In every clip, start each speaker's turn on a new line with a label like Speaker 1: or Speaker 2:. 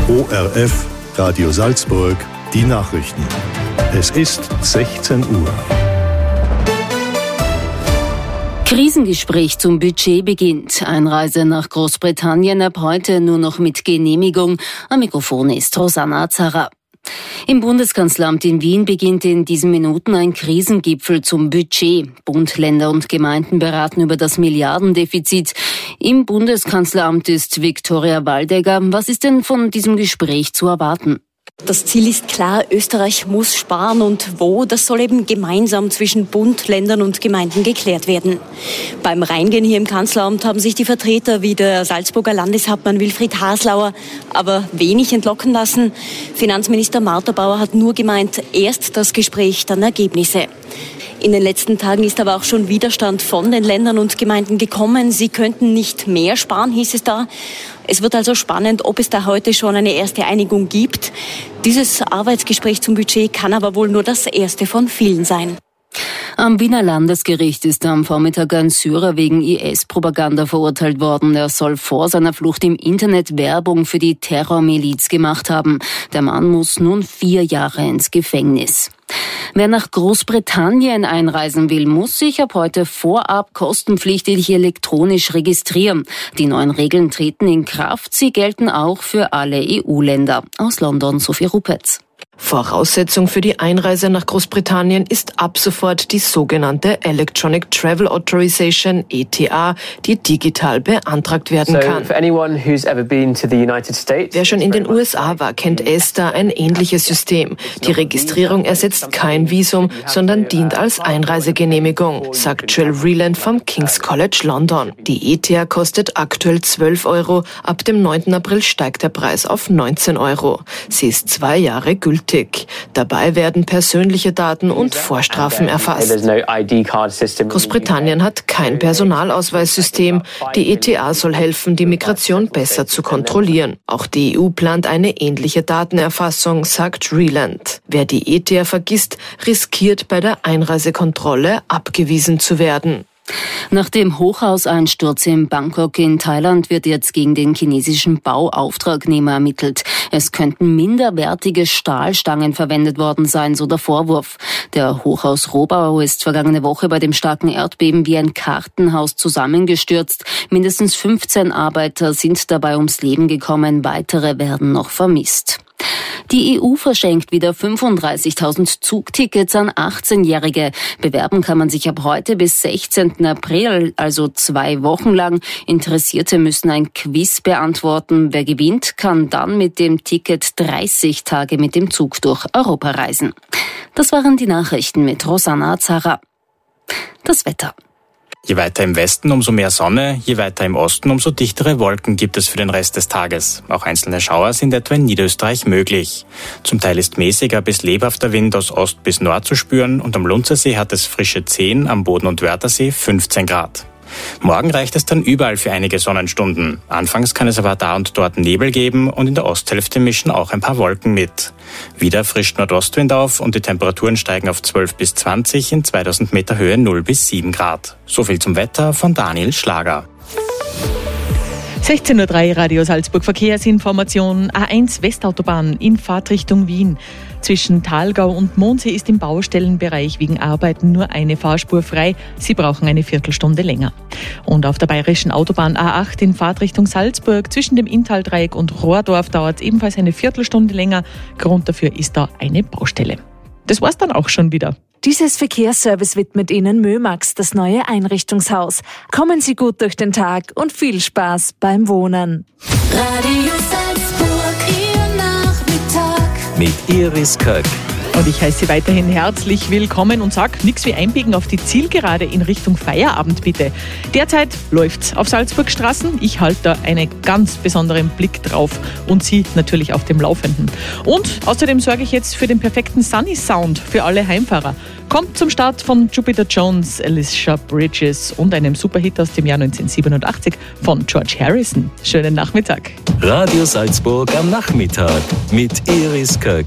Speaker 1: ORF, Radio Salzburg, die Nachrichten. Es ist 16 Uhr.
Speaker 2: Krisengespräch zum Budget beginnt. Einreise nach Großbritannien ab heute nur noch mit Genehmigung. Am Mikrofon ist Rosanna Azara. Im Bundeskanzleramt in Wien beginnt in diesen Minuten ein Krisengipfel zum Budget. Bund, Länder und Gemeinden beraten über das Milliardendefizit. Im Bundeskanzleramt ist Viktoria Waldecker. Was ist denn von diesem Gespräch zu erwarten?
Speaker 3: Das Ziel ist klar, Österreich muss sparen und wo, das soll eben gemeinsam zwischen Bund, Ländern und Gemeinden geklärt werden. Beim Reingehen hier im Kanzleramt haben sich die Vertreter wie der Salzburger Landeshauptmann Wilfried Haslauer aber wenig entlocken lassen. Finanzminister Martha Bauer hat nur gemeint, erst das Gespräch, dann Ergebnisse. In den letzten Tagen ist aber auch schon Widerstand von den Ländern und Gemeinden gekommen. Sie könnten nicht mehr sparen, hieß es da. Es wird also spannend, ob es da heute schon eine erste Einigung gibt. Dieses Arbeitsgespräch zum Budget kann aber wohl nur das erste von vielen sein.
Speaker 2: Am Wiener Landesgericht ist am Vormittag ein Syrer wegen IS-Propaganda verurteilt worden. Er soll vor seiner Flucht im Internet Werbung für die Terrormiliz gemacht haben. Der Mann muss nun 4 Jahre ins Gefängnis. Wer nach Großbritannien einreisen will, muss sich ab heute vorab kostenpflichtig elektronisch registrieren. Die neuen Regeln treten in Kraft. Sie gelten auch für alle EU-Länder. Aus London, Sophie Rupetz.
Speaker 4: Voraussetzung für die Einreise nach Großbritannien ist ab sofort die sogenannte Electronic Travel Authorization, ETA, die digital beantragt werden kann. Wer schon in den USA war, kennt ESTA, ein ähnliches System. Die Registrierung ersetzt kein Visum, sondern dient als Einreisegenehmigung, sagt Jill Reland vom King's College London. Die ETA kostet aktuell 12 €. Ab dem 9. April steigt der Preis auf 19 €. Sie ist 2 Jahre gültig. Dabei werden persönliche Daten und Vorstrafen erfasst. Großbritannien hat kein Personalausweissystem. Die ETA soll helfen, die Migration besser zu kontrollieren. Auch die EU plant eine ähnliche Datenerfassung, sagt Reland. Wer die ETA vergisst, riskiert bei der Einreisekontrolle abgewiesen zu werden.
Speaker 2: Nach dem Hochhauseinsturz in Bangkok in Thailand wird jetzt gegen den chinesischen Bauauftragnehmer ermittelt. Es könnten minderwertige Stahlstangen verwendet worden sein, so der Vorwurf. Der Hochhausrohbau ist vergangene Woche bei dem starken Erdbeben wie ein Kartenhaus zusammengestürzt. Mindestens 15 Arbeiter sind dabei ums Leben gekommen, weitere werden noch vermisst. Die EU verschenkt wieder 35.000 Zugtickets an 18-Jährige. Bewerben kann man sich ab heute bis 16. April, also 2 Wochen lang. Interessierte müssen ein Quiz beantworten. Wer gewinnt, kann dann mit dem Ticket 30 Tage mit dem Zug durch Europa reisen. Das waren die Nachrichten mit Rosanna Azara. Das Wetter.
Speaker 5: Je weiter im Westen, umso mehr Sonne, je weiter im Osten, umso dichtere Wolken gibt es für den Rest des Tages. Auch einzelne Schauer sind etwa in Niederösterreich möglich. Zum Teil ist mäßiger bis lebhafter Wind aus Ost bis Nord zu spüren und am Lunzersee hat es frische 10, am Boden- und Wörthersee 15 Grad. Morgen reicht es dann überall für einige Sonnenstunden. Anfangs kann es aber da und dort Nebel geben und in der Osthälfte mischen auch ein paar Wolken mit. Wieder frischt Nordostwind auf und die Temperaturen steigen auf 12 bis 20, in 2000 Meter Höhe 0 bis 7 Grad. So viel zum Wetter von Daniel Schlager.
Speaker 6: 16:03 Uhr Radio Salzburg Verkehrsinformation. A1 Westautobahn in Fahrtrichtung Wien. Zwischen Thalgau und Mondsee ist im Baustellenbereich wegen Arbeiten nur eine Fahrspur frei. Sie brauchen eine Viertelstunde länger. Und auf der bayerischen Autobahn A8 in Fahrtrichtung Salzburg zwischen dem Inntaldreieck und Rohrdorf dauert es ebenfalls eine Viertelstunde länger. Grund dafür ist da eine Baustelle. Das war's dann auch schon wieder.
Speaker 7: Dieses Verkehrsservice widmet Ihnen Mömax, das neue Einrichtungshaus. Kommen Sie gut durch den Tag und viel Spaß beim Wohnen.
Speaker 8: Radio Salzburg, Ihr Nachmittag.
Speaker 9: Mit Iris Köck.
Speaker 6: Und ich heiße Sie weiterhin herzlich willkommen und sage, nichts wie einbiegen auf die Zielgerade in Richtung Feierabend bitte. Derzeit läuft's auf Salzburgstraßen. Ich halte da einen ganz besonderen Blick drauf und Sie natürlich auf dem Laufenden. Und außerdem sorge ich jetzt für den perfekten Sunny Sound für alle Heimfahrer. Kommt zum Start von Jupiter Jones, Alicia Bridges und einem Superhit aus dem Jahr 1987 von George Harrison. Schönen Nachmittag.
Speaker 9: Radio Salzburg am Nachmittag mit Iris Köck.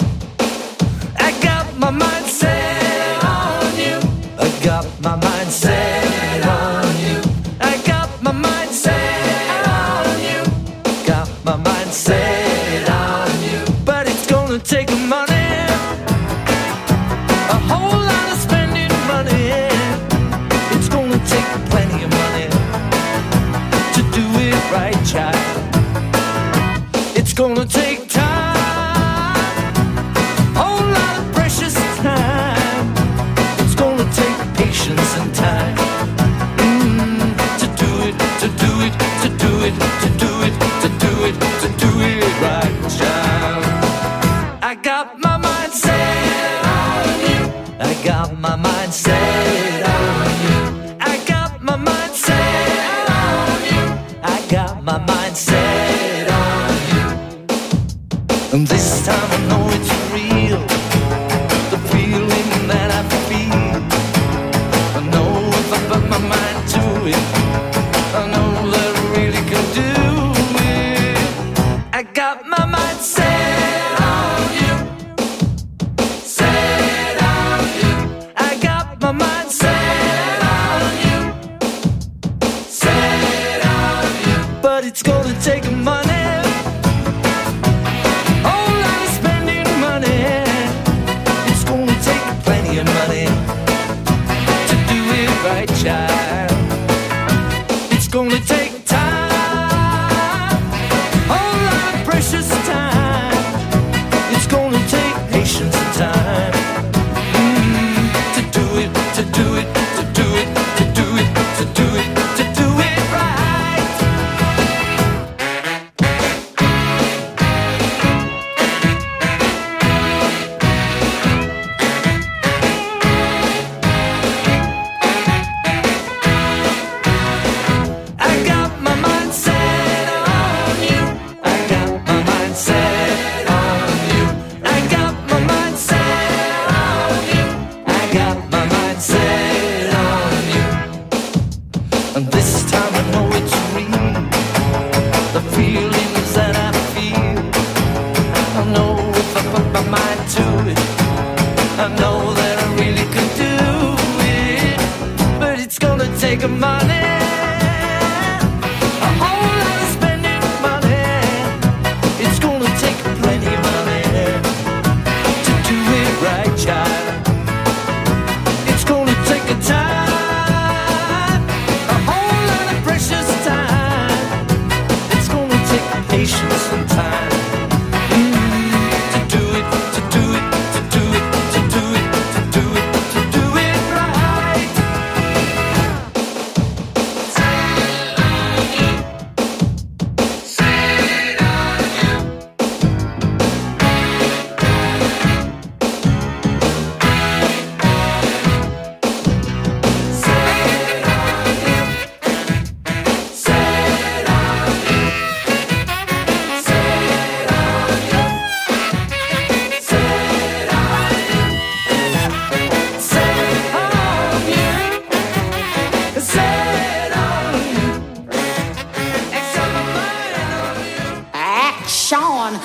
Speaker 10: My mind set on you. I got my mind set on you. I got my mind set on you. Got my mind set on you. gonna take time, whole lot of precious time. It's gonna take patience and time to do it, to do it, to do it, to do it, to do it, to do it right, child. I got my mind set on you. I got my mind set on you. I got my mind set on you. I got my mind set on you. And this time I know it's real, the feeling that I feel. I know if I put my mind to it, I know that I really can do it. I got my mind set on you, set on you. I got my mind set on you, set on you. But it's gonna take money, whole lot of spending money. It's gonna take plenty of money to do it right, child. It's gonna take time, whole lot of precious time. It's gonna take patience and time to do it, to do it, to do it, to do it, to do it, to do it right. I got my mind set on you. I got my mind set on you. I got my mind set on you. I got my mind set on you. And this time I know it's real, the feelings that I feel. I know if I put my mind to it, I know that I really could do it. But it's gonna take money, a whole lot of spending money. It's gonna take plenty of money to do it right, child. It's gonna take a time, a whole lot of precious time. It's gonna take patience and time to do it, to do it, to do it, to do it, to do it, to do it right.
Speaker 8: Action!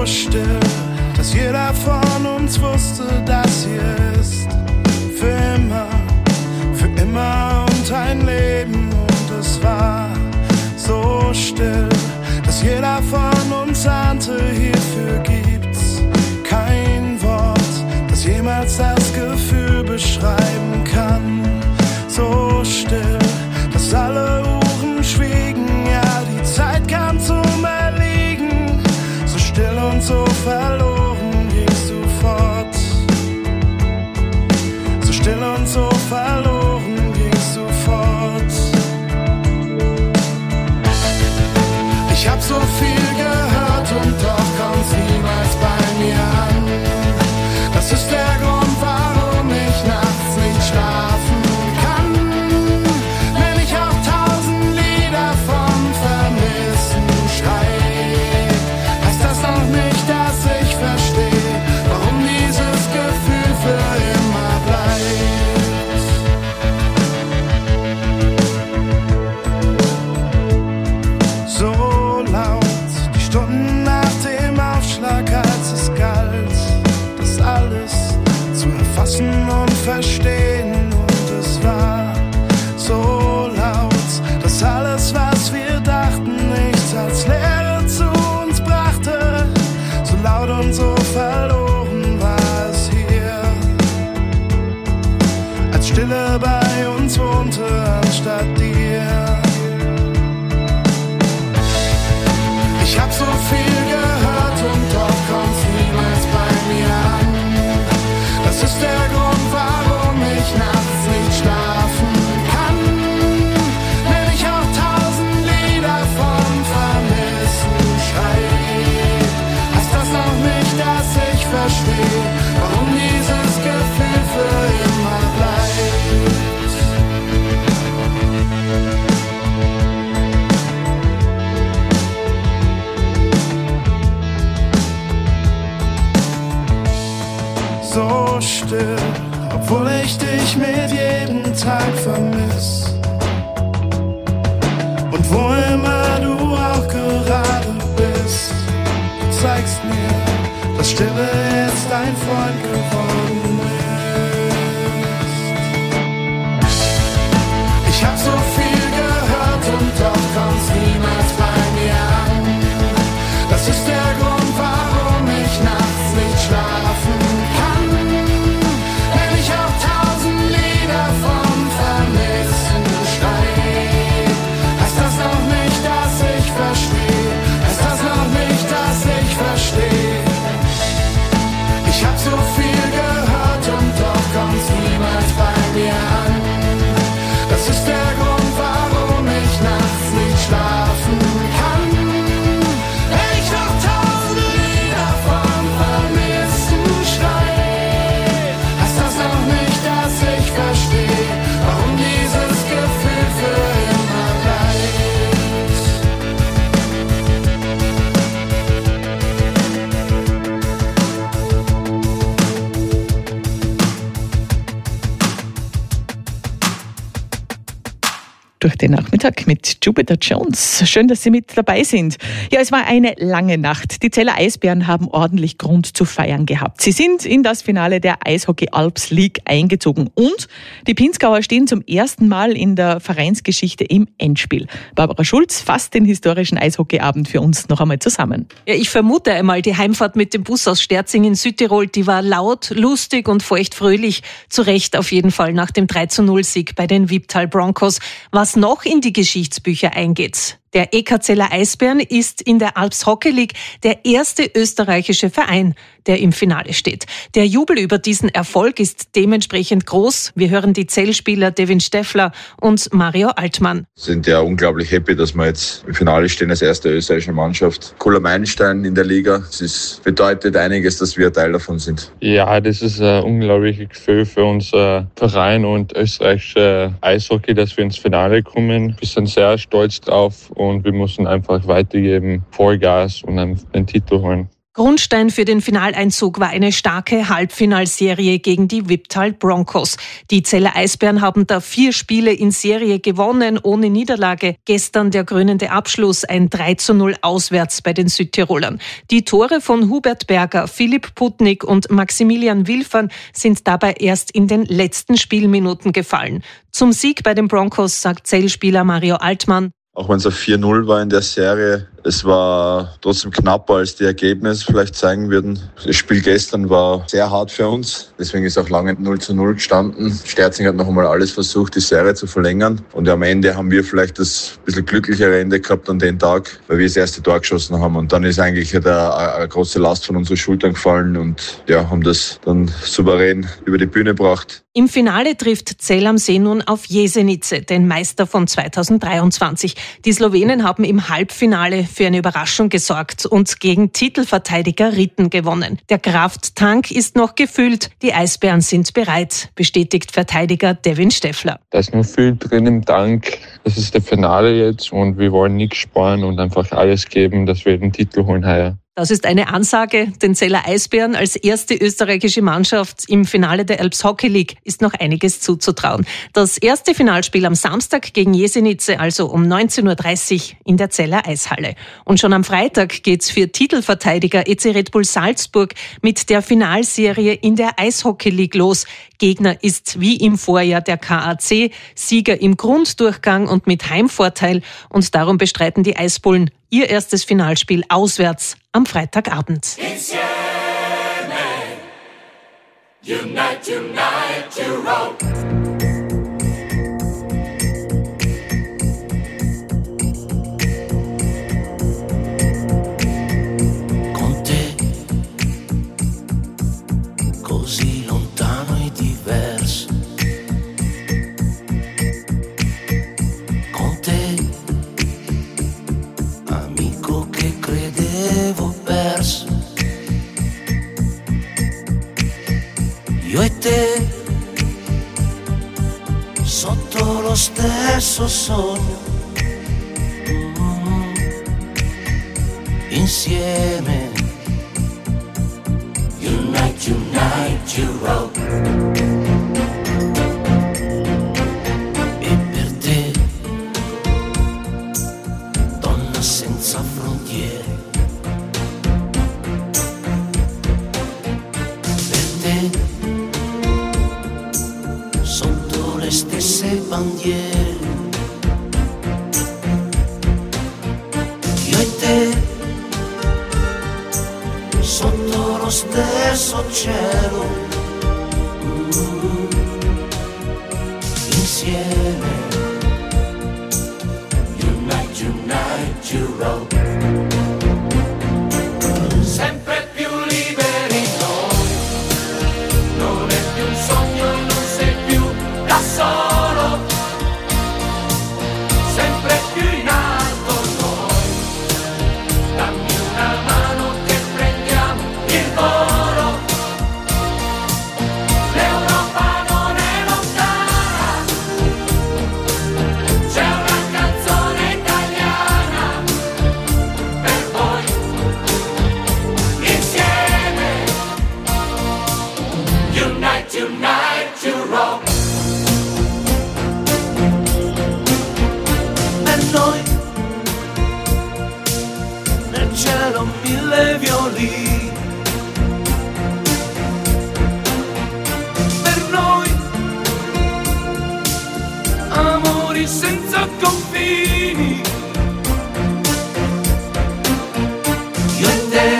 Speaker 11: still, dass jeder von uns wusste, dass hier ist für immer und ein Leben. Und es war so still, dass jeder von uns ahnte, hierfür gibt's kein Wort, das jemals das Gefühl beschreiben kann. So still, dass alle Uhren schwiegen, ja, die Zeit kam zum Erliegen. So still und so verloren gingst du fort. So still und so verloren gingst du fort. Ich hab so viel gehört und doch kommt's niemals bei mir an. Das ist der Grund, warum ich nachts nicht schlafen kann. Wenn ich auch 1000 Lieder vom Vermissen schreib, heißt das noch nicht, dass ich verstehe, warum dieses Gefühl für immer bleibt. So laut, die Stunden nach dem Aufschlag, als es galt, das alles zu erfassen und verstehen. Und es war so laut, dass alles, was wir dachten, nichts als Leere zu uns brachte. So laut und so verloren war es hier, als Stille bei uns wohnte anstatt dir. Ich hab so viel gehört und doch kommt's niemals bei mir an. Das ist der Grund, warum ich nachts nicht schlafen kann. Wenn ich auch 1000 Lieder vom Vermissen schreib, heißt das noch nicht, dass ich verstehe, warum dieses Gefühl für immer bleibt. So still, obwohl ich dich mit jedem Tag vermiss. Und wo immer du auch gerade bist, du zeigst mir, dass Stille jetzt dein Freund geworden ist. Ich hab so viel gehört und doch kommt's niemals bei mir an. Das ist der Grund, warum ich nachts nicht schlafen kann. Wenn ich auch 1000 Lieder vom Vermissen schreib, heißt das noch nicht, dass ich verstehe. Heißt das noch nicht, dass ich verstehe. Ich hab so viel gehört und doch kommt's niemals bei mir an. Das ist der Grund, warum ich nachts nicht schlafen kann. Wenn ich noch 1000 Lieder vom Vermissen schreib, heißt das noch nicht, dass ich verstehe, warum dieses Gefühl für immer bleibt.
Speaker 6: Durch den Nachmittag mit Jupiter Jones. Schön, dass Sie mit dabei sind. Ja, es war eine lange Nacht. Die Zeller Eisbären haben ordentlich Grund zu feiern gehabt. Sie sind in das Finale der Eishockey Alps League eingezogen und die Pinzgauer stehen zum ersten Mal in der Vereinsgeschichte im Endspiel. Barbara Schulz fasst den historischen Eishockeyabend für uns noch einmal zusammen.
Speaker 12: Ja, ich vermute einmal, die Heimfahrt mit dem Bus aus Sterzing in Südtirol, die war laut, lustig und feuchtfröhlich. Zu Recht auf jeden Fall nach dem 3:0-Sieg bei den Wiebtal Broncos. Was noch in die Geschichtsbücher eingeht. Der EK Zeller Eisbären ist in der Alps Hockey League der erste österreichische Verein, der im Finale steht. Der Jubel über diesen Erfolg ist dementsprechend groß. Wir hören die Zellspieler Devin Steffler und Mario Altmann.
Speaker 13: Wir sind ja unglaublich happy, dass wir jetzt im Finale stehen als erste österreichische Mannschaft. Cooler Meilenstein in der Liga. Es bedeutet einiges, dass wir Teil davon sind.
Speaker 14: Ja, das ist ein unglaubliches Gefühl für unser Verein und österreichische Eishockey, dass wir ins Finale kommen. Wir sind sehr stolz drauf und wir müssen einfach weitergeben, Vollgas und dann den Titel holen.
Speaker 12: Grundstein für den Finaleinzug war eine starke Halbfinalserie gegen die Viptal Broncos. Die Zeller Eisbären haben da 4 Spiele in Serie gewonnen, ohne Niederlage. Gestern der krönende Abschluss, ein 3:0 auswärts bei den Südtirolern. Die Tore von Hubert Berger, Philipp Putnik und Maximilian Wilfern sind dabei erst in den letzten Spielminuten gefallen. Zum Sieg bei den Broncos sagt Zellspieler Mario Altmann:
Speaker 13: Auch wenn es auf 4:0 war in der Serie, es war trotzdem knapper, als die Ergebnisse vielleicht zeigen würden. Das Spiel gestern war sehr hart für uns, deswegen ist auch lange 0:0 gestanden. Sterzing hat noch einmal alles versucht, die Serie zu verlängern. Und am Ende haben wir vielleicht das bisschen glücklichere Ende gehabt an den Tag, weil wir das erste Tor geschossen haben. Und dann ist eigentlich eine große Last von unseren Schultern gefallen und haben das dann souverän über die Bühne gebracht.
Speaker 12: Im Finale trifft Zell am See nun auf Jesenice, den Meister von 2023. Die Slowenen haben im Halbfinale für eine Überraschung gesorgt und gegen Titelverteidiger Ritten gewonnen. Der Krafttank ist noch gefüllt, die Eisbären sind bereit, bestätigt Verteidiger Devin Steffler.
Speaker 14: Da ist noch viel drin im Tank. Das ist der Finale jetzt und wir wollen nichts sparen und einfach alles geben, dass wir den Titel holen heuer.
Speaker 12: Das ist eine Ansage. Den Zeller Eisbären als erste österreichische Mannschaft im Finale der Alps Hockey League ist noch einiges zuzutrauen. Das erste Finalspiel am Samstag gegen Jesenice, also um 19:30 Uhr in der Zeller Eishalle. Und schon am Freitag geht's für Titelverteidiger EC Red Bull Salzburg mit der Finalserie in der Eishockey League los. Gegner ist wie im Vorjahr der KAC, Sieger im Grunddurchgang und mit Heimvorteil. Und darum bestreiten die Eisbullen ihr erstes Finalspiel auswärts am Freitagabend.
Speaker 11: Unite, unite, Europe. Con te, così lontano e diverso. Con te, amico che credevo perso. Io e te, sotto lo stesso sogno, insieme. Unite, unite, Europe. E per te, donna senza frontiere. Per te, sotto le stesse bandiere, io e te, sotto lo stesso cielo, insieme. Unite, unite, Europe. Sempre più liberi noi, non è più un sogno e non sei più da solo, sempre più in alto noi, dammi una mano che prendiamo il volo, l'Europa non è lontana, c'è una canzone italiana per voi, insieme, unite, unite, Europe. Per noi nel cielo 1000 violini, per noi amori senza confini, io e te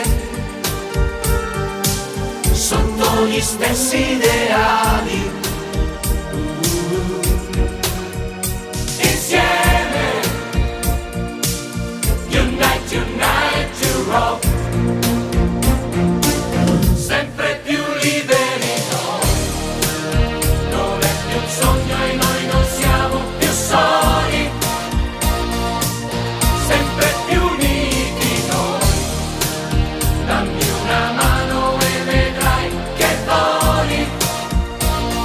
Speaker 11: sotto gli stessi ideali, insieme. Unite, unite, Europe. Sempre più liberi noi, non è più un sogno e noi non siamo più soli, sempre più uniti noi, dammi una mano e vedrai che voli,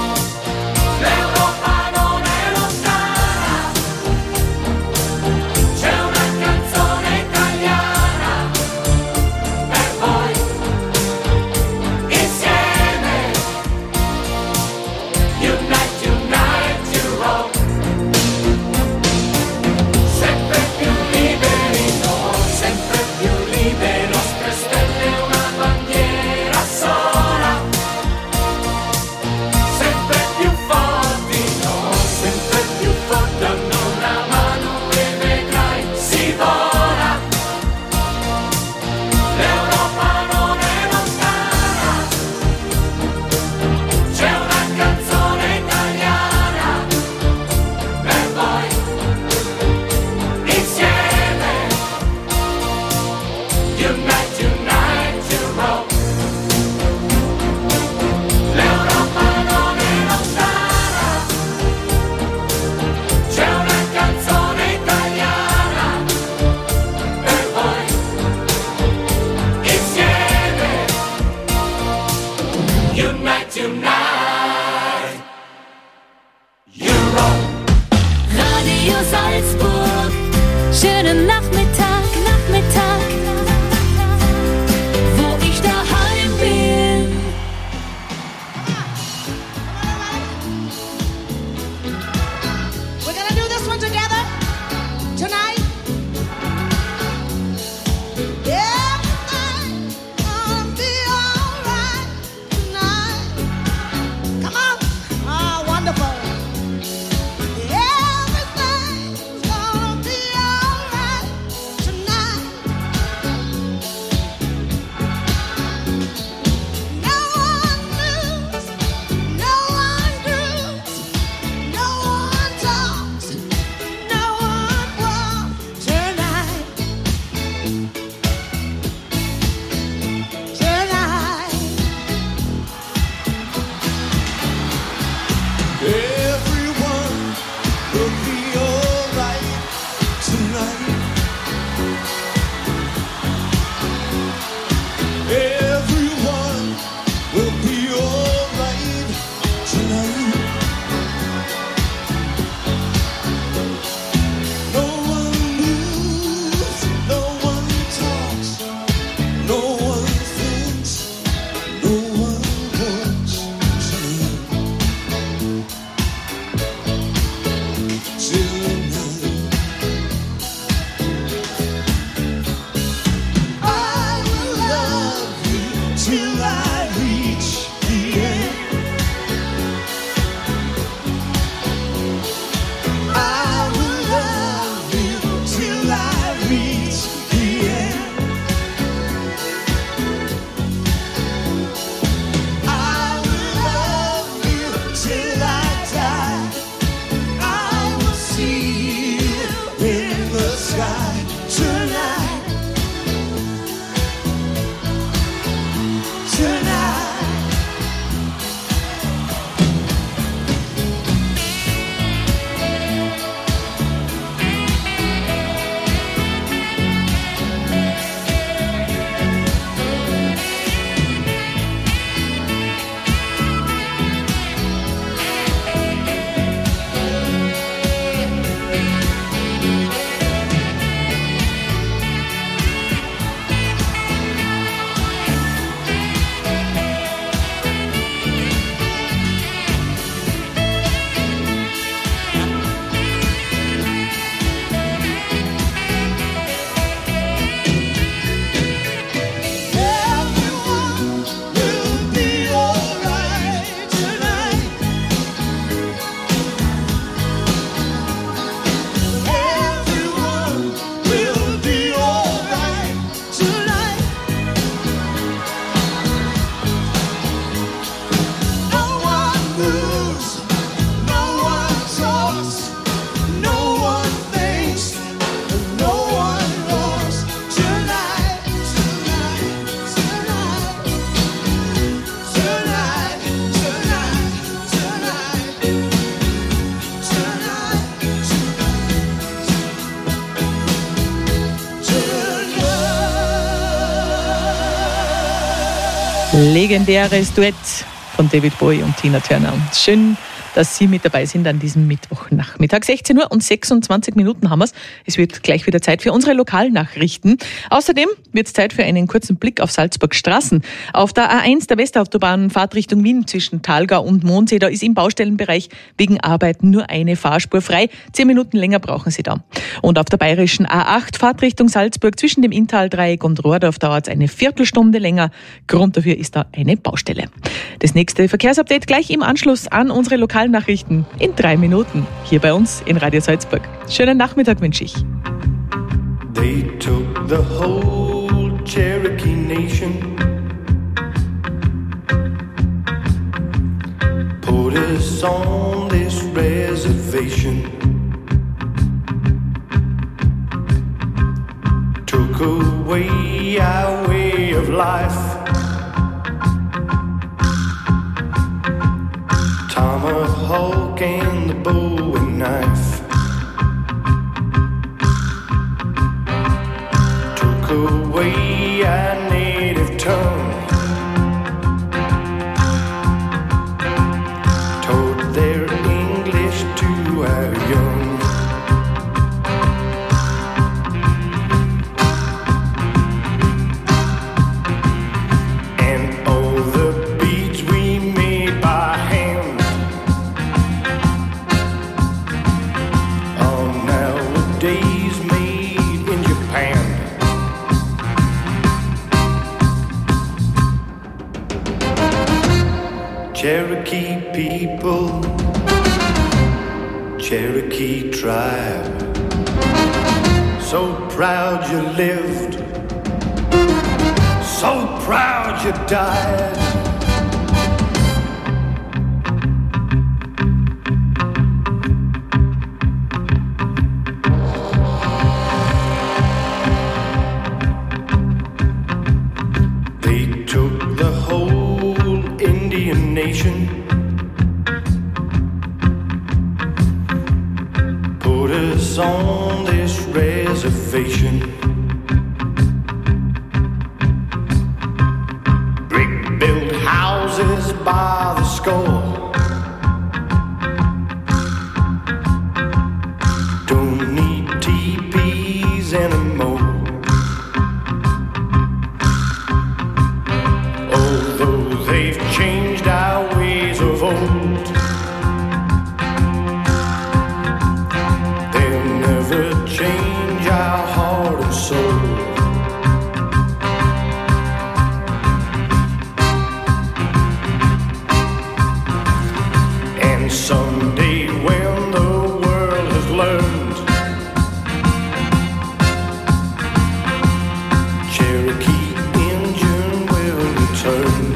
Speaker 6: Legendäres Duett von David Bowie und Tina Turner. Schön, dass Sie mit dabei sind an diesem Mittwochnachmittag. 16 Uhr und 26 Minuten haben wir es. Es wird gleich wieder Zeit für unsere Lokalnachrichten. Außerdem wird es Zeit für einen kurzen Blick auf Salzburg Straßen. Auf der A1 der Westautobahn Fahrtrichtung Wien zwischen Thalgau und Mondsee, da ist im Baustellenbereich wegen Arbeiten nur eine Fahrspur frei. 10 Minuten länger brauchen Sie da. Und auf der bayerischen A8 Fahrtrichtung Salzburg zwischen dem Inntal-Dreieck und Rohrdorf dauert es eine Viertelstunde länger. Grund dafür ist da eine Baustelle. Das nächste Verkehrsupdate gleich im Anschluss an unsere Lokalnachrichten in 3 Minuten hier bei uns in Radio Salzburg. Schönen Nachmittag wünsche ich.
Speaker 11: They took the whole Cherokee Nation, put us on this reservation, took away our way of life. Tomahawk and the bow and knife took away our native tongue, taught their English to our young. And all the beads we made by hand days made in Japan. Cherokee people, Cherokee tribe, so proud you lived, so proud you died. Nation, put us on this reservation, brick-built houses by the score, don't need teepees anymore. Although they've changed our ways of old, they'll never change our heart and soul. And someday when the world has learned, Cherokee Indian will return.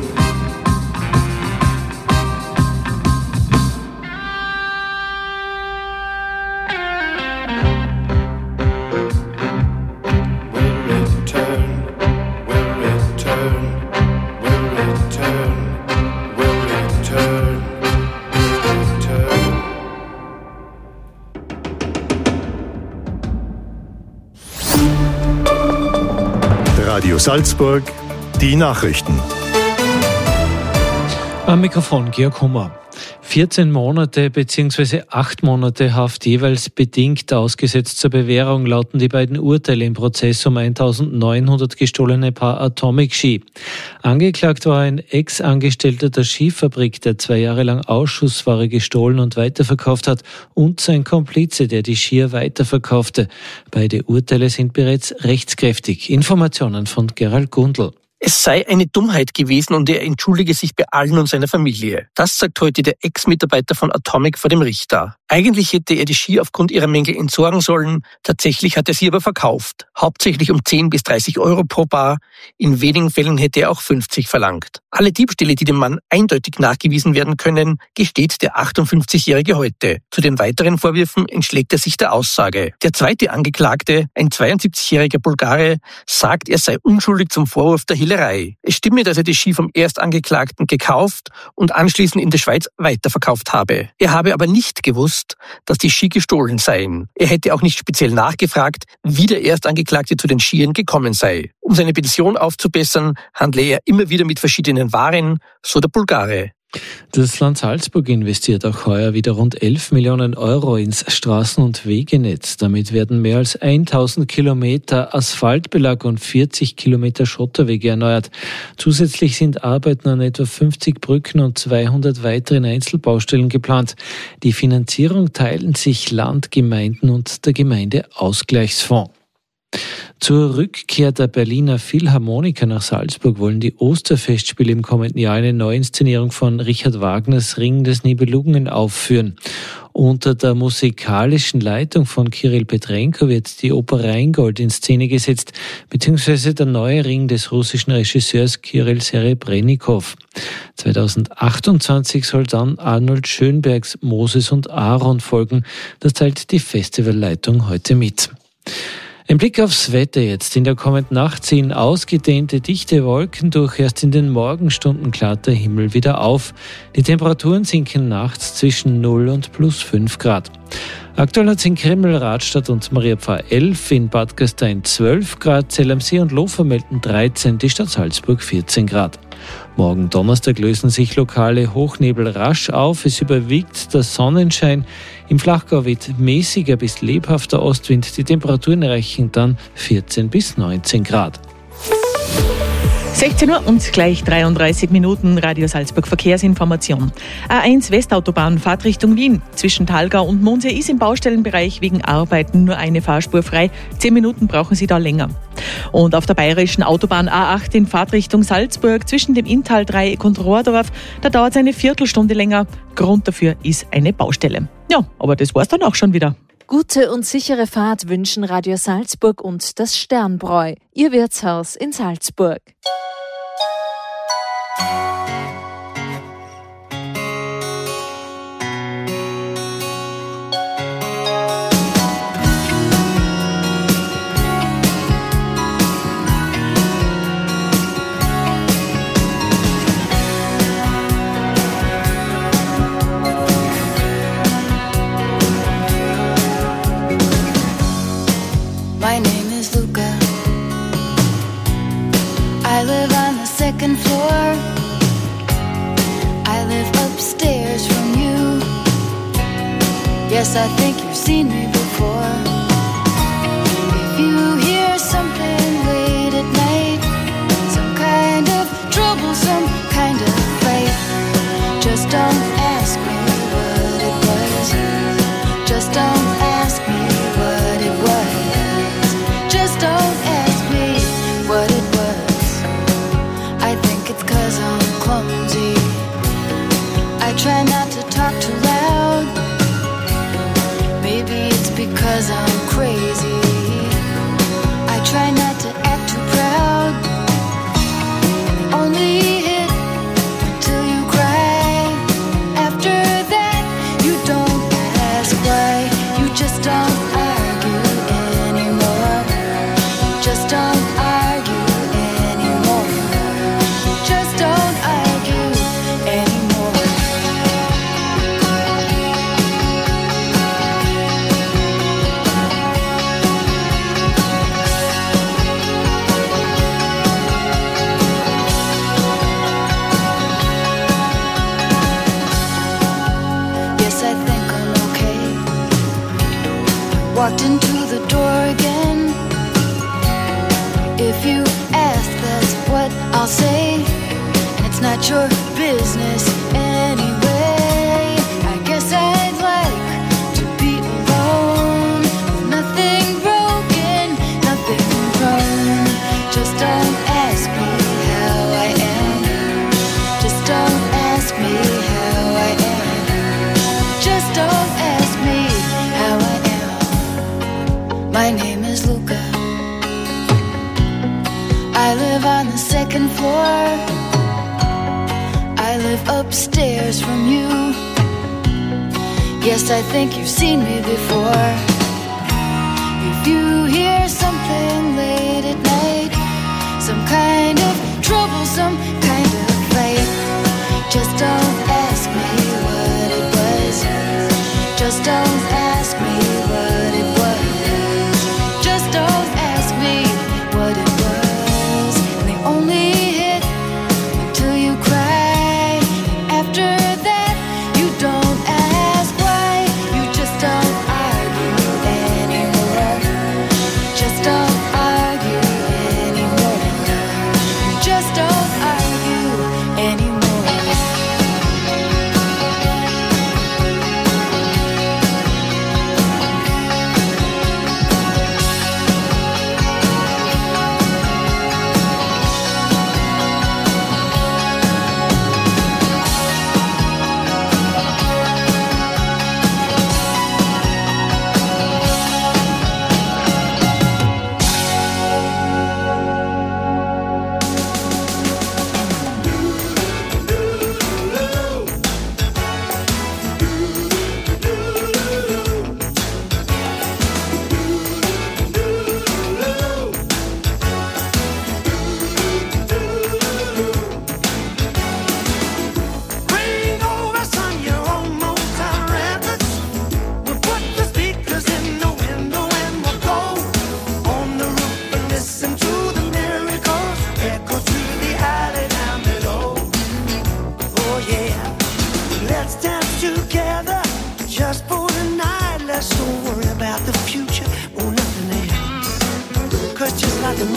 Speaker 1: Radio Salzburg, die Nachrichten.
Speaker 15: Am Mikrofon Georg Hummer. 14 Monate bzw. 8 Monate Haft jeweils bedingt ausgesetzt zur Bewährung lauten die beiden Urteile im Prozess um 1900 gestohlene Paar Atomic Ski. Angeklagt war ein Ex-Angestellter der Skifabrik, der 2 Jahre lang Ausschussware gestohlen und weiterverkauft hat, und sein Komplize, der die Skier weiterverkaufte. Beide Urteile sind bereits rechtskräftig. Informationen von Gerald Gundl.
Speaker 16: Es sei eine Dummheit gewesen und er entschuldige sich bei allen und seiner Familie. Das sagt heute der Ex-Mitarbeiter von Atomic vor dem Richter. Eigentlich hätte er die Ski aufgrund ihrer Mängel entsorgen sollen. Tatsächlich hat er sie aber verkauft. Hauptsächlich um 10 bis 30 Euro pro Paar. In wenigen Fällen hätte er auch 50 verlangt. Alle Diebstähle, die dem Mann eindeutig nachgewiesen werden können, gesteht der 58-Jährige heute. Zu den weiteren Vorwürfen entschlägt er sich der Aussage. Der zweite Angeklagte, ein 72-jähriger Bulgare, sagt, er sei unschuldig zum Vorwurf der Hehlerei. Es stimme, dass er die Ski vom Erstangeklagten gekauft und anschließend in der Schweiz weiterverkauft habe. Er habe aber nicht gewusst, gewusst, dass die Ski gestohlen seien. Er hätte auch nicht speziell nachgefragt, wie der Erstangeklagte zu den Skiern gekommen sei. Um seine Pension aufzubessern, handle er immer wieder mit verschiedenen Waren, so der Bulgare.
Speaker 15: Das Land Salzburg investiert auch heuer wieder rund 11 Millionen Euro ins Straßen- und Wegenetz. Damit werden mehr als 1000 Kilometer Asphaltbelag und 40 Kilometer Schotterwege erneuert. Zusätzlich sind Arbeiten an etwa 50 Brücken und 200 weiteren Einzelbaustellen geplant. Die Finanzierung teilen sich Land, Gemeinden und der Gemeindeausgleichsfonds. Zur Rückkehr der Berliner Philharmoniker nach Salzburg wollen die Osterfestspiele im kommenden Jahr eine Neuinszenierung von Richard Wagners Ring des Nibelungen aufführen. Unter der musikalischen Leitung von Kirill Petrenko wird die Oper Rheingold in Szene gesetzt, beziehungsweise der neue Ring des russischen Regisseurs Kirill Serebrennikov. 2028 soll dann Arnold Schönbergs Moses und Aaron folgen. Das teilt die Festivalleitung heute mit. Ein Blick aufs Wetter jetzt. In der kommenden Nacht ziehen ausgedehnte, dichte Wolken durch. Erst in den Morgenstunden klart der Himmel wieder auf. Die Temperaturen sinken nachts zwischen 0 und plus 5 Grad. Aktuell hat es in Krimml, Radstadt und Mariapfarr 11, in Bad Gastein 12 Grad, Zell am See und Lofer melden 13, die Stadt Salzburg 14 Grad. Morgen Donnerstag lösen sich lokale Hochnebel rasch auf. Es überwiegt der Sonnenschein. Im Flachgau weht mäßiger bis lebhafter Ostwind. Die Temperaturen erreichen dann 14 bis 19 Grad.
Speaker 6: 16 Uhr und gleich 33 Minuten Radio Salzburg Verkehrsinformation. A1 Westautobahn Fahrt Richtung Wien. Zwischen Thalgau und Mondsee ist im Baustellenbereich wegen Arbeiten nur eine Fahrspur frei. 10 Minuten brauchen Sie da länger. Und auf der bayerischen Autobahn A8 in Fahrtrichtung Salzburg zwischen dem Inntal-Dreieck und Rohrdorf, da dauert es eine Viertelstunde länger. Grund dafür ist eine Baustelle. Ja, aber das war's dann auch schon wieder.
Speaker 7: Gute und sichere Fahrt wünschen Radio Salzburg und das Sternbräu, Ihr Wirtshaus in Salzburg.
Speaker 17: My name is Luca. I live on the second floor. I live upstairs from you. Yes, I think you've seen me before. If you hear something late at night, some kind of trouble, some kind of fight, just don't ask me what it was. Just don't ask me what it was. Just don't ask me what it was. I think it's 'cause I'm clumsy. I try not to talk too loud. Maybe it's because I'm crazy. I try not to act too proud. Only hit till you cry. After that, you don't ask why. You just don't argue anymore. Just don't argue anymore. Just don't argue anymore. Yes, I think I'm okay. Walked into the door again. If you ask, that's what I'll say. And it's not your business anyway. I guess I'd like to be alone, with nothing broken, nothing wrong. Just don't ask me how I am. Just don't ask me how I am. Just don't ask me how I am. My name is Luca. I live on the second floor. I live upstairs from you. Yes, I think you've seen me before. If you hear something late at night, some kind of trouble, some kind of fight, just don't ask me what it was. Just don't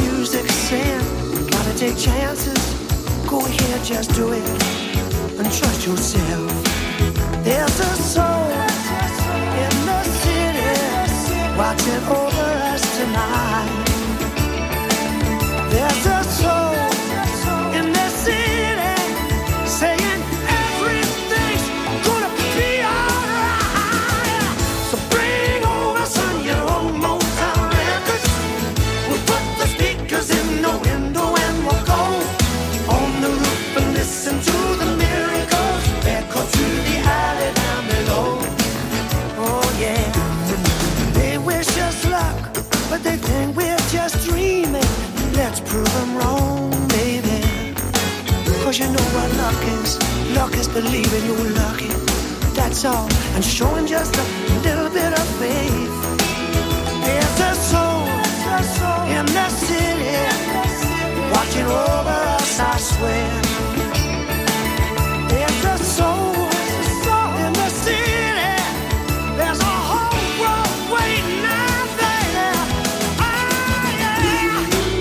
Speaker 10: music saying, gotta take chances, go ahead, just do it, and trust yourself. There's a soul in the city watching over us tonight. There's a soul in the city saying everything's gonna be alright. So bring over some of your old Motown records. We'll put the speakers in the window and we'll go on the roof and listen to the miracles echo through the alley down below. Oh yeah, they wish us luck, but they think we're just dreaming. Let's prove them wrong, baby. 'Cause you know what luck is. Luck is believing you're lucky. That's all. And showing just a little bit of faith. There's a soul in the city watching over us, I swear. There's a soul in the city. There's a whole world waiting out there. Oh yeah.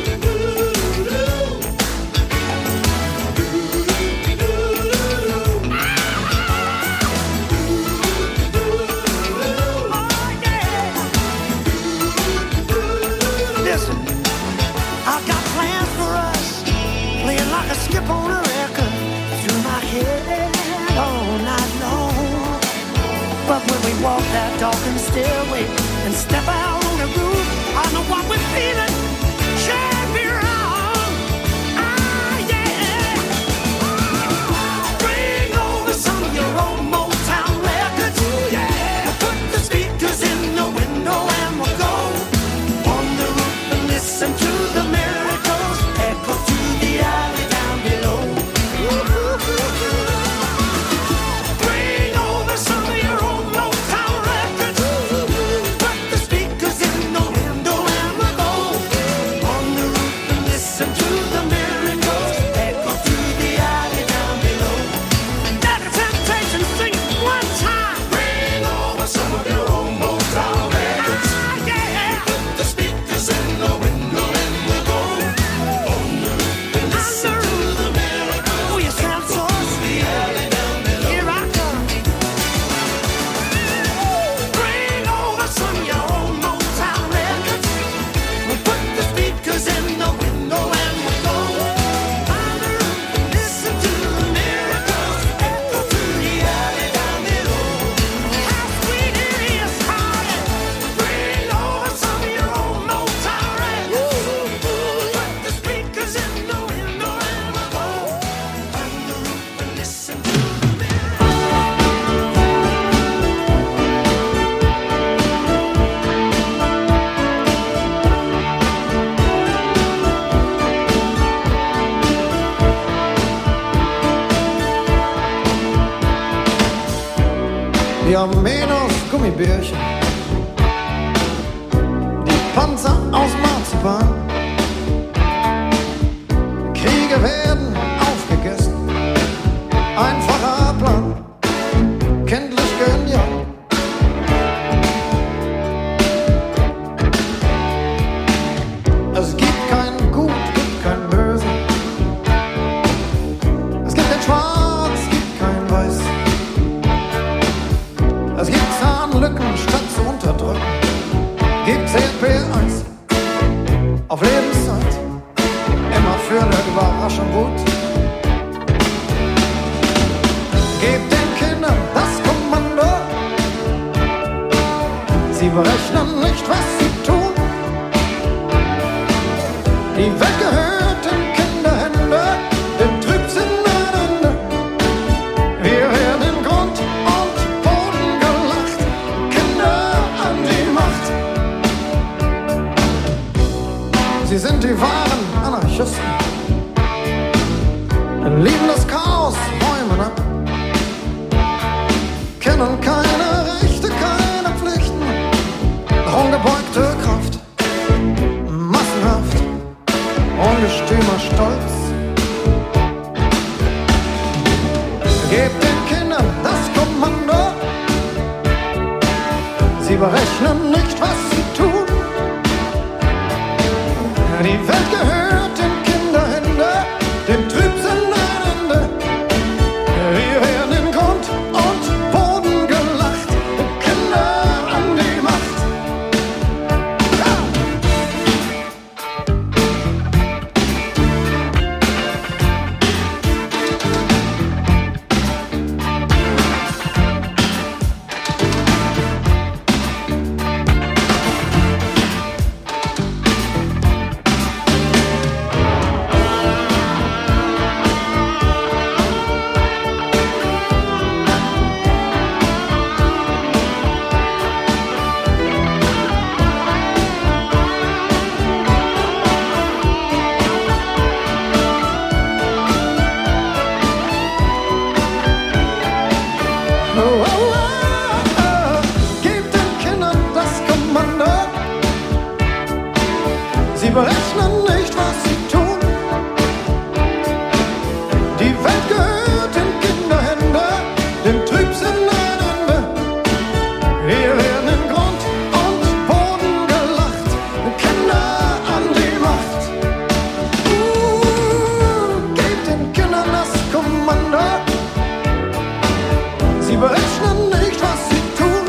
Speaker 10: Listen, I've got plans for us, playing like a skip on a record through my head all night long. But when we walk that darkened stairway and step out on the roof, I know what we're feeling can't be wrong. Ah yeah. Bring over some of your old Motown records. Yeah. Put the speakers in the window and we'll go on the roof and listen to the miracles echo through the alley down below. Bring over some of your old Motown records. Put the speakers in the window and we'll go on the roof and listen to the miracles echo through the alley down below. Let the temptation sing it one time. Bring over some of your old Motown records. Ah yeah. Put the speakers in the window and we'll go on the roof and listen to the miracles. Oh, you sound so sweet. Here I come. Bring over some of your old Motown records. We'll put the speakers in the window and we'll go on the roof and listen to the miracles echo through the alley down below. How sweet it is, honey. Bring over some of your old Motown records. Put the speakers in the window and we'll go on the roof and listen to the
Speaker 18: Wir haben Menos Gummibärchen, die Panzer aus Marzipan. Kriege werden aufgegessen, einfacher Plan, kindlich genial. Es gibt kein Gut, gibt kein Böse. Es gibt kein Schwarz, gibt kein Weiß. Es gibt Zahnlücken statt zu unterdrücken. Gibt CP1 auf Lebenszeit. Immer für eine Überraschung gut. Gebt den Kindern das Kommando. Sie berechnen nicht, was sie tun. Die weggehörten Kinderhände, den Trübsinn ein Ende. Wir werden in Grund und Boden gelacht. Kinder an die Macht. Sie sind die wahren Anarchisten. Lieben das Chaos, räumen ab. Kennen keine Rechte, keine Pflichten. Ungebeugte Kraft, massenhaft, ungestümer Stolz. Gebt den Kindern das Kommando. Sie berechnen nicht, was sie tun. Die Welt gehört in Kinderhände, dem Trübsinn ein Ende. Wir werden in Grund und Boden gelacht, Kinder an die Macht. Gebt den Kindern das Kommando. Sie berechnen nicht, was sie tun. Die Welt gehört in Kinderhände, dem Trübsinn ein Ende. Wir werden in Grund und Boden gelacht, Kinder an die Macht. Gebt den Kindern das Kommando. Sie berechnen nicht, was sie tun.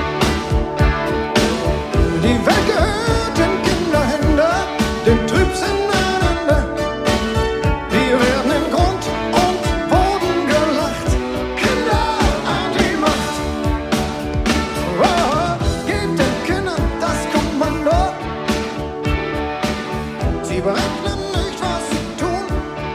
Speaker 18: Die Welt gehört in Kinderhände, dem Trübsinn ein Ende. Wir werden in Grund und Boden gelacht, Kinder an die Macht. Gebt den Kindern das Kommando. Sie berechnen nicht, was sie tun.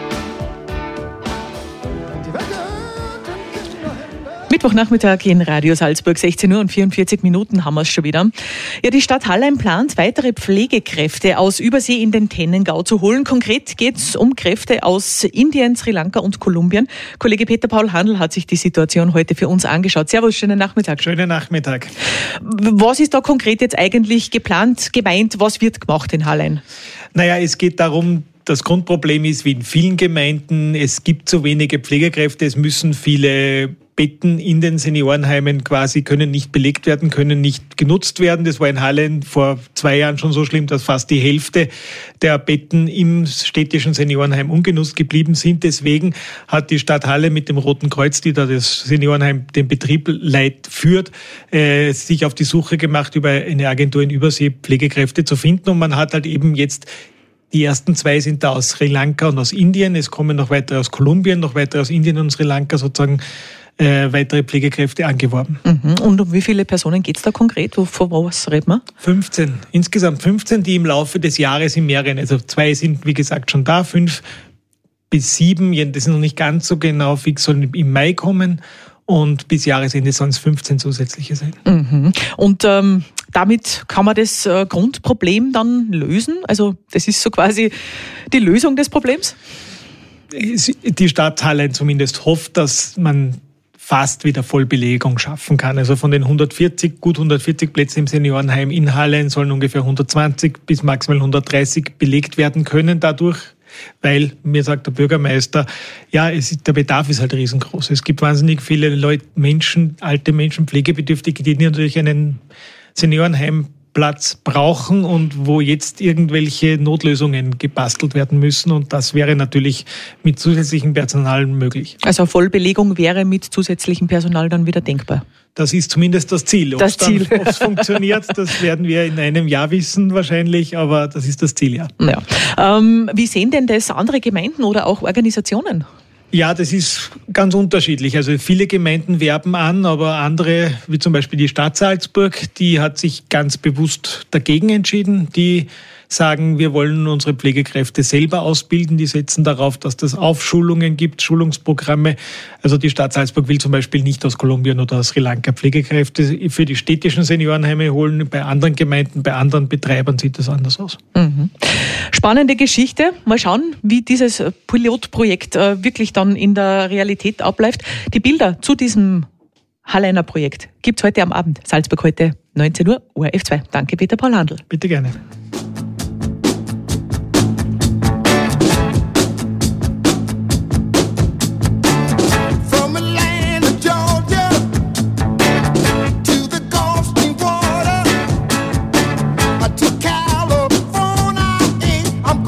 Speaker 18: Die Welt gehört in Kinderhände.
Speaker 6: Mittwochnachmittag in Radio Salzburg, 16 Uhr und 44 Minuten haben wir es schon wieder. Ja, die Stadt Hallein plant, weitere Pflegekräfte aus Übersee in den Tennengau zu holen. Konkret geht es um Kräfte aus Indien, Sri Lanka und Kolumbien. Kollege Peter Paul Handl hat sich die Situation heute für uns angeschaut. Servus, schönen Nachmittag.
Speaker 19: Schönen Nachmittag.
Speaker 6: Was ist da konkret jetzt eigentlich geplant, gemeint? Was wird gemacht in Hallein?
Speaker 19: Naja, es geht darum, das Grundproblem ist, wie in vielen Gemeinden, es gibt zu wenige Pflegekräfte, es müssen viele Betten in den Seniorenheimen quasi können nicht belegt werden, können nicht genutzt werden. Das war in Hallein vor 2 Jahren schon so schlimm, dass fast die Hälfte der Betten im städtischen Seniorenheim ungenutzt geblieben sind. Deswegen hat die Stadt Halle mit dem Roten Kreuz, die da das Seniorenheim den Betrieb führt, sich auf die Suche gemacht, über eine Agentur in Übersee Pflegekräfte zu finden. Und man hat halt eben jetzt die ersten 2 sind da aus Sri Lanka und aus Indien. Es kommen noch weitere aus Kolumbien, noch weitere aus Indien und Sri Lanka sozusagen weitere Pflegekräfte angeworben.
Speaker 6: Und um wie viele Personen geht es da konkret? Von was reden wir?
Speaker 19: 15. Insgesamt 15, die im Laufe des Jahres in mehreren, also 2 sind wie gesagt schon da, 5 bis 7, das ist noch nicht ganz so genau fix, sollen im Mai kommen und bis Jahresende sollen es 15 zusätzliche sein.
Speaker 6: Und damit kann man das Grundproblem dann lösen? Also das ist so quasi die Lösung des Problems?
Speaker 19: Die Stadt Hallein zumindest hofft, dass man fast wieder Vollbelegung schaffen kann. Also von den gut 140 Plätzen im Seniorenheim in Hallein sollen ungefähr 120 bis maximal 130 belegt werden können dadurch, weil, mir sagt der Bürgermeister, ja, der Bedarf ist halt riesengroß. Es gibt wahnsinnig viele alte Menschen, Pflegebedürftige, die natürlich einen Seniorenheimplatz brauchen und wo jetzt irgendwelche Notlösungen gebastelt werden müssen. Und das wäre natürlich mit zusätzlichem Personal möglich.
Speaker 6: Also Vollbelegung wäre mit zusätzlichem Personal dann wieder denkbar?
Speaker 19: Das ist zumindest das Ziel. Ob es funktioniert, das werden wir in einem Jahr wissen wahrscheinlich, aber das ist das Ziel, ja.
Speaker 6: Wie sehen denn das andere Gemeinden oder auch Organisationen?
Speaker 19: Ja, das ist ganz unterschiedlich. Also viele Gemeinden werben an, aber andere, wie zum Beispiel die Stadt Salzburg, die hat sich ganz bewusst dagegen entschieden. Die sagen, wir wollen unsere Pflegekräfte selber ausbilden. Die setzen darauf, dass es Aufschulungen gibt, Schulungsprogramme. Also die Stadt Salzburg will zum Beispiel nicht aus Kolumbien oder aus Sri Lanka Pflegekräfte für die städtischen Seniorenheime holen. Bei anderen Gemeinden, bei anderen Betreibern sieht das anders aus.
Speaker 6: Spannende Geschichte. Mal schauen, wie dieses Pilotprojekt wirklich dann in der Realität abläuft. Die Bilder zu diesem Halleiner Projekt gibt's heute am Abend. Salzburg heute 19 Uhr, ORF 2. Danke, Peter Paul Handl.
Speaker 19: Bitte gerne.
Speaker 11: I'm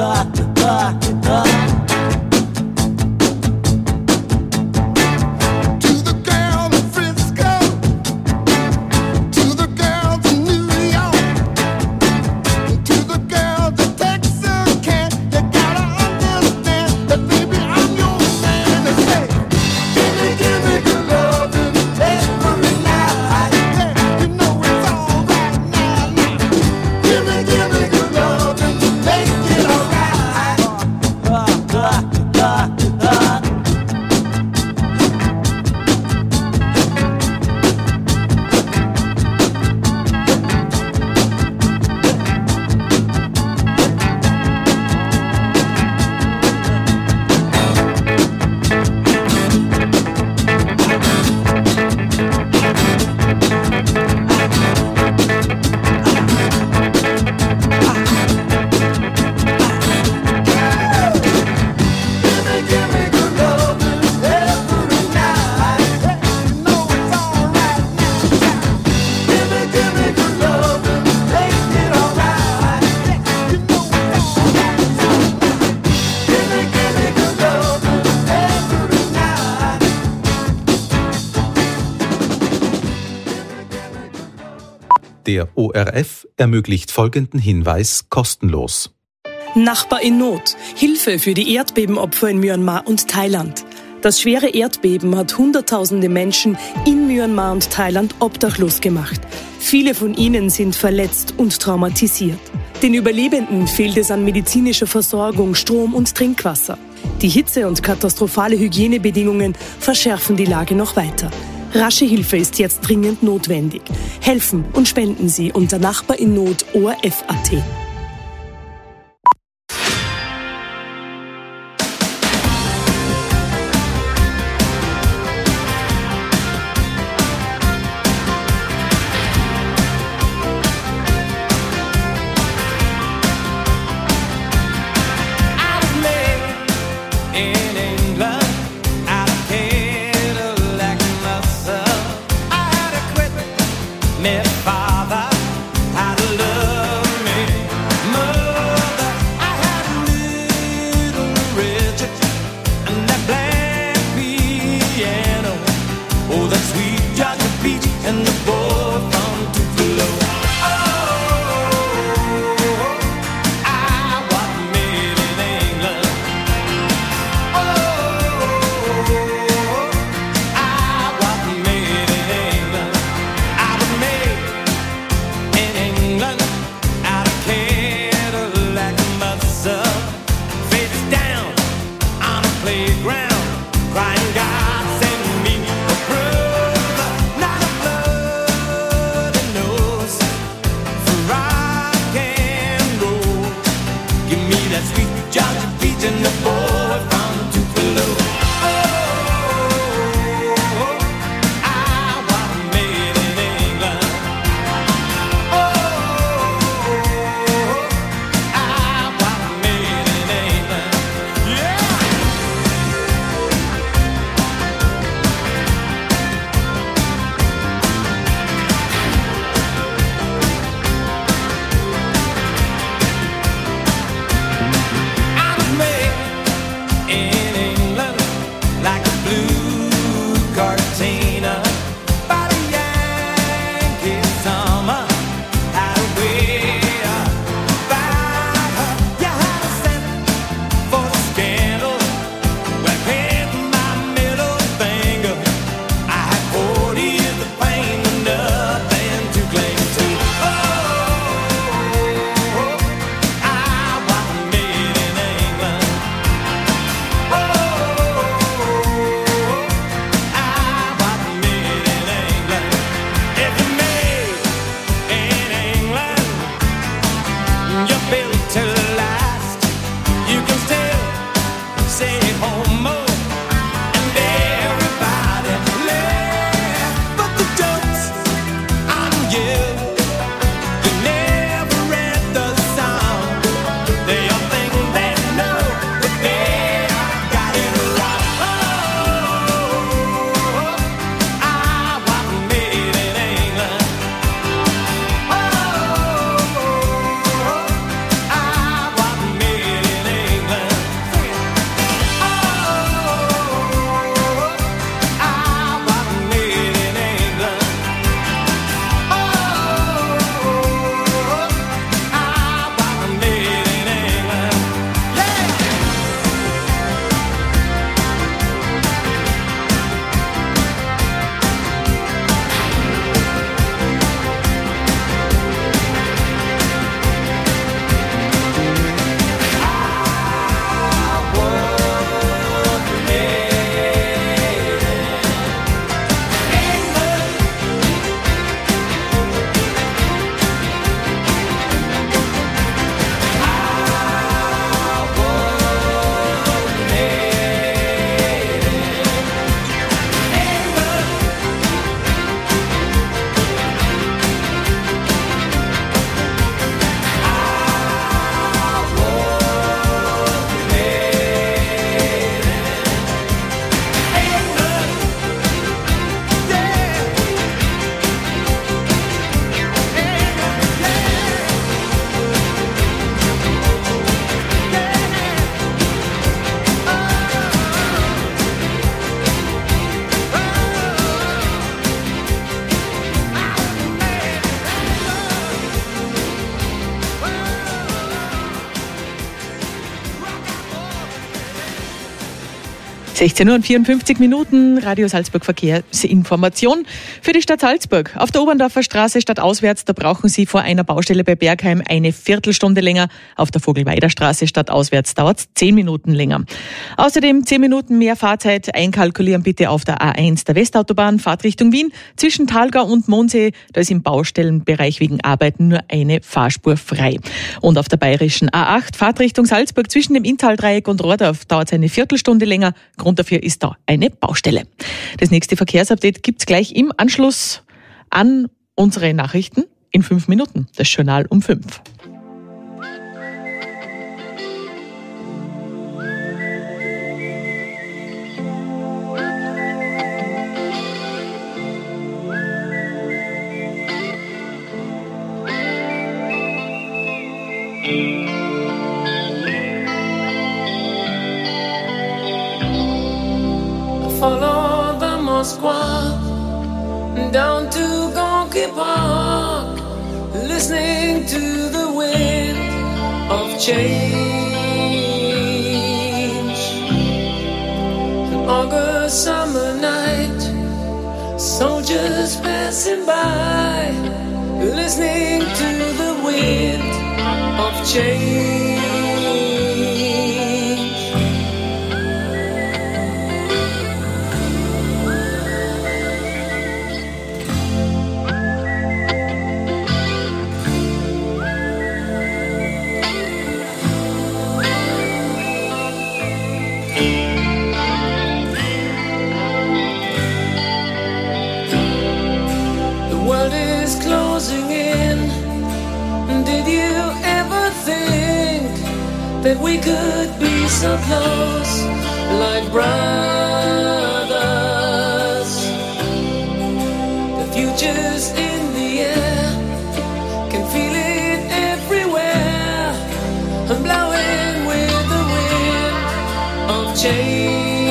Speaker 20: Der ORF ermöglicht folgenden Hinweis kostenlos.
Speaker 21: Nachbar in Not. Hilfe für die Erdbebenopfer in Myanmar und Thailand. Das schwere Erdbeben hat Hunderttausende Menschen in Myanmar und Thailand obdachlos gemacht. Viele von ihnen sind verletzt und traumatisiert. Den Überlebenden fehlt es an medizinischer Versorgung, Strom und Trinkwasser. Die Hitze und katastrophale Hygienebedingungen verschärfen die Lage noch weiter. Rasche Hilfe ist jetzt dringend notwendig. Helfen und spenden Sie unter Nachbar in Not ORF.at.
Speaker 10: In England
Speaker 6: 16:54 Uhr, Radio Salzburg Verkehrsinformation für die Stadt Salzburg. Auf der Oberndorfer Straße stadtauswärts, da brauchen Sie vor einer Baustelle bei Bergheim eine Viertelstunde länger. Auf der Vogelweider Straße stadtauswärts dauert es 10 Minuten länger. Außerdem 10 Minuten mehr Fahrzeit einkalkulieren bitte auf der A1 der Westautobahn, Fahrtrichtung Wien. Zwischen Thalgau und Mondsee, da ist im Baustellenbereich wegen Arbeiten nur eine Fahrspur frei. Und auf der bayerischen A8, Fahrtrichtung Salzburg zwischen dem Inntaldreieck und Rohrdorf dauert es eine Viertelstunde länger. Grund dafür ist da eine Baustelle. Das nächste Verkehrsupdate gibt's gleich im Anschluss an unsere Nachrichten in 5 Minuten. Das Journal um 5.
Speaker 10: Follow the Moskwa down to Gonky Park, listening to the wind of change. An August summer night, soldiers passing by, listening to the wind of change. That we could be so close, like brothers. The future's in the air, can feel it everywhere. I'm blowing with the wind of change.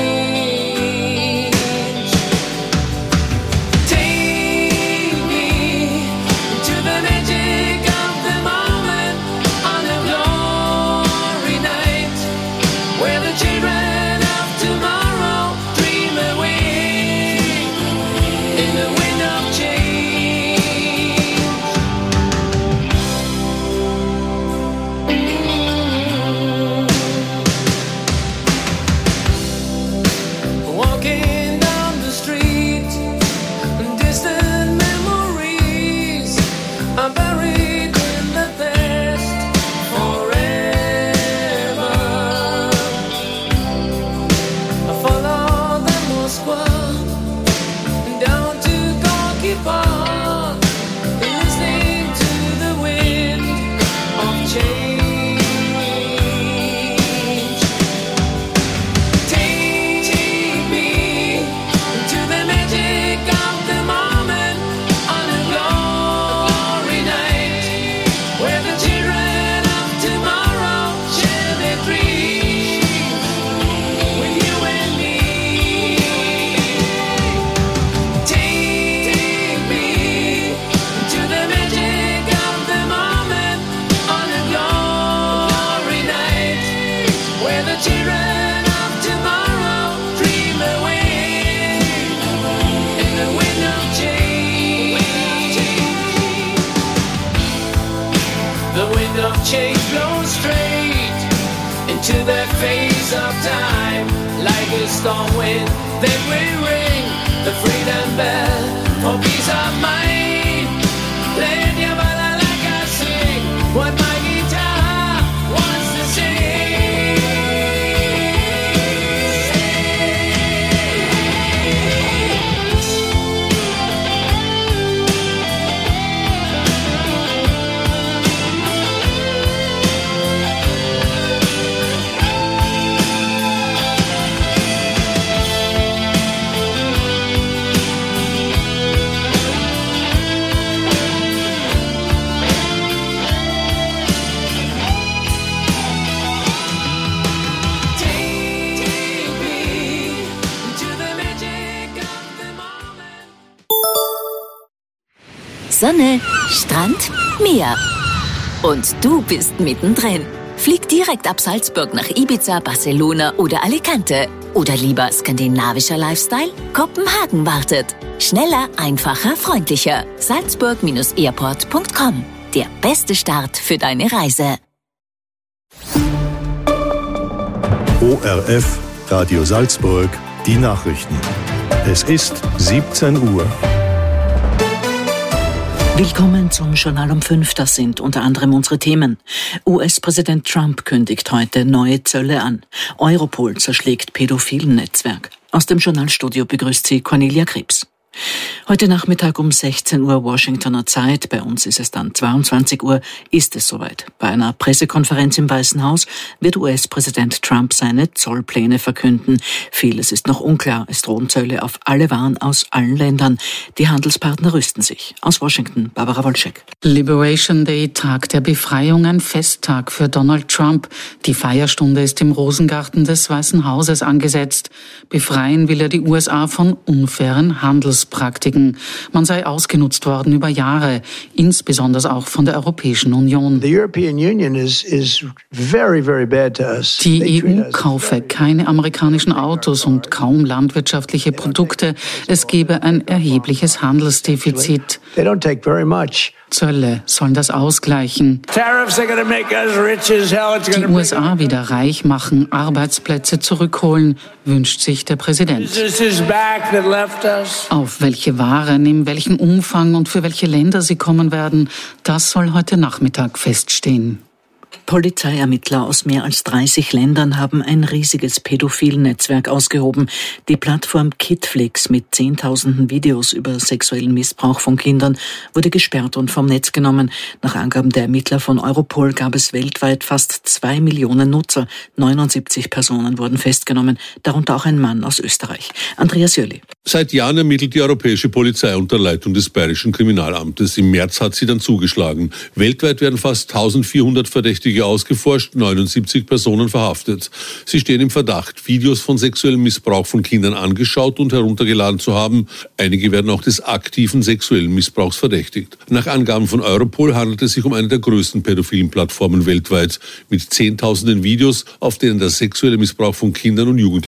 Speaker 10: Take me to the magic of the moment on a glory night, where the children of tomorrow dream away in the wind of change. Walking down the street, distant memories are buried in the past forever. I follow the Moskwa down to Gorky Park, listening to the wind of change. Take me to the magic of the moment on a glory night, where the children of tomorrow share their dreams with you and me. Take me to the magic of the moment on a glory night, where the children of tomorrow dream away in the wind of change. The wind of change blows straight into the face of time, like a storm wind that will ring the freedom bell for peace of mind. Let your balalaika sing what my guitar wants to sing.
Speaker 3: Sonne, Strand, Meer. Und du bist mittendrin. Flieg direkt ab Salzburg nach Ibiza, Barcelona oder Alicante. Oder lieber skandinavischer Lifestyle? Kopenhagen wartet. Schneller, einfacher, freundlicher. Salzburg-airport.com. Der beste Start für deine Reise.
Speaker 1: ORF, Radio Salzburg, die Nachrichten. Es ist 17 Uhr.
Speaker 22: Willkommen zum Journal um 5. Das sind unter anderem unsere Themen. US-Präsident Trump kündigt heute neue Zölle an. Europol zerschlägt pädophilen Netzwerk. Aus dem Journalstudio begrüßt sie Cornelia Krebs. Heute Nachmittag um 16 Uhr Washingtoner Zeit, bei uns ist es dann 22 Uhr, ist es soweit. Bei einer Pressekonferenz im Weißen Haus wird US-Präsident Trump seine Zollpläne verkünden. Vieles ist noch unklar. Es drohen Zölle auf alle Waren aus allen Ländern. Die Handelspartner rüsten sich. Aus Washington, Barbara Wolczek.
Speaker 23: Liberation Day, Tag der Befreiung, ein Festtag für Donald Trump. Die Feierstunde ist im Rosengarten des Weißen Hauses angesetzt. Befreien will er die USA von unfairen Handelspraktiken. Man sei ausgenutzt worden über Jahre, insbesondere auch von der Europäischen Union. Die EU kaufe keine amerikanischen Autos und kaum landwirtschaftliche Produkte. Es gebe ein erhebliches Handelsdefizit. Zölle sollen das ausgleichen. Die USA wieder reich machen, Arbeitsplätze zurückholen, wünscht sich der Präsident. Auf welche Waren, in welchem Umfang und für welche Länder sie kommen werden, das soll heute Nachmittag feststehen.
Speaker 22: Polizeiermittler aus mehr als 30 Ländern haben ein riesiges Pädophilen-Netzwerk ausgehoben. Die Plattform Kidflix mit Zehntausenden Videos über sexuellen Missbrauch von Kindern wurde gesperrt und vom Netz genommen. Nach Angaben der Ermittler von Europol gab es weltweit fast 2 Millionen Nutzer. 79 Personen wurden festgenommen, darunter auch ein Mann aus Österreich. Andreas Jöli.
Speaker 24: Seit Jahren ermittelt die europäische Polizei unter Leitung des Bayerischen Kriminalamtes. Im März hat sie dann zugeschlagen. Weltweit werden fast 1400 Verdächtige ausgeforscht, 79 Personen verhaftet. Sie stehen im Verdacht, Videos von sexuellem Missbrauch von Kindern angeschaut und heruntergeladen zu haben. Einige werden auch des aktiven sexuellen Missbrauchs verdächtigt. Nach Angaben von Europol handelt es sich um eine der größten pädophilen Plattformen weltweit, mit Zehntausenden Videos, auf denen der sexuelle Missbrauch von Kindern und Jugendlichen